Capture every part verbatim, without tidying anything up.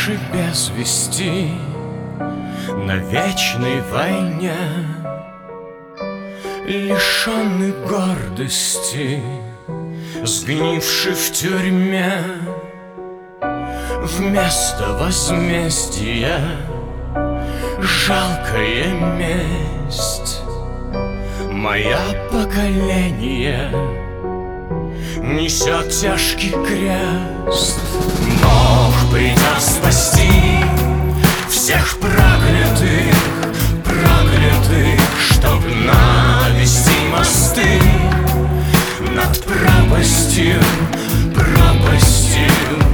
пропавший без вести на вечной войне, лишенный гордости, сгнивший в тюрьме. Вместо возмездия жалкая месть. Мое поколение несет тяжкий крест. Бог придет спасти всех проклятых, проклятых, чтоб навести мосты над пропастью, пропастью.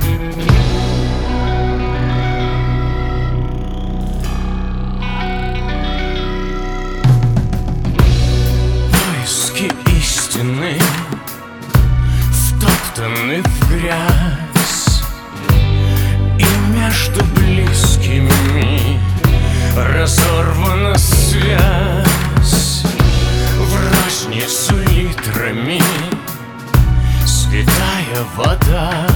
Поиски истины втоптаны в грязь, и между близкими разорвана связь. В розницу литрами святая вода